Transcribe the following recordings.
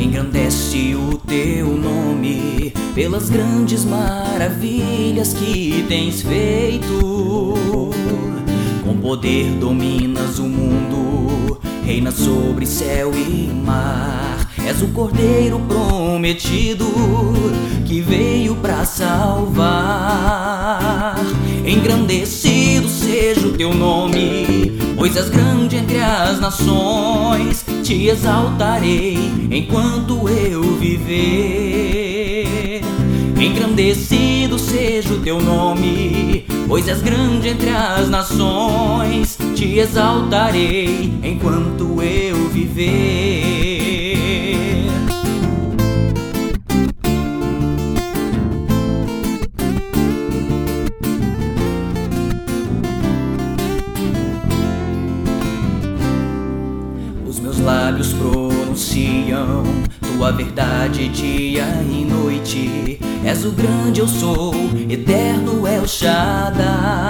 Engrandece o teu nome pelas grandes maravilhas que tens feito. Com poder dominas o mundo, reinas sobre céu e mar. És o Cordeiro prometido que veio pra salvar. Engrandecido seja o teu nome, pois és grande entre as nações. Te exaltarei enquanto eu viver. Engrandecido seja o teu nome, pois és grande entre as nações. Te exaltarei enquanto eu viver. Os meus lábios pronunciam tua verdade dia e noite. És o grande eu sou, eterno El Shaddai.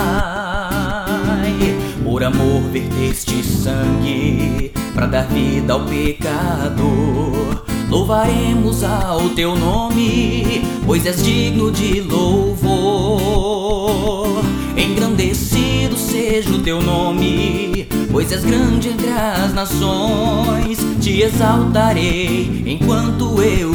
Por amor verteste sangue pra dar vida ao pecador. Louvaremos ao teu nome, pois és digno de louvor. Engrandecido seja o teu nome, pois és grande entre as nações. Te exaltarei enquanto eu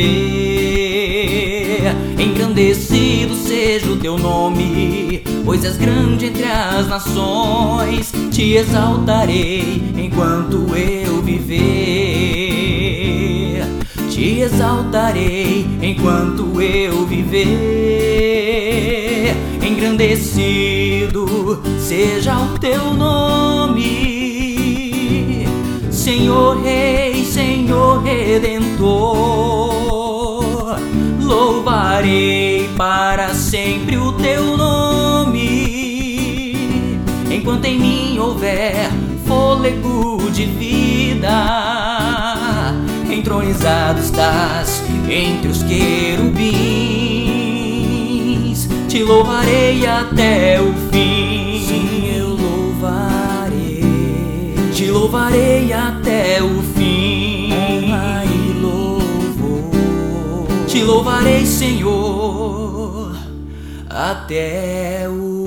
viver. Engrandecido seja o teu nome, pois és grande entre as nações. Te exaltarei enquanto eu viver. Te exaltarei enquanto eu viver. Engrandecido seja o teu nome, Senhor Rei, Senhor Redentor. Louvarei para sempre o teu nome, enquanto em mim houver fôlego de vida. Entronizado estás entre os querubins, te louvarei até o fim. Sim, eu louvarei, te louvarei até o fim. honra e louvor, te louvarei, Senhor, até o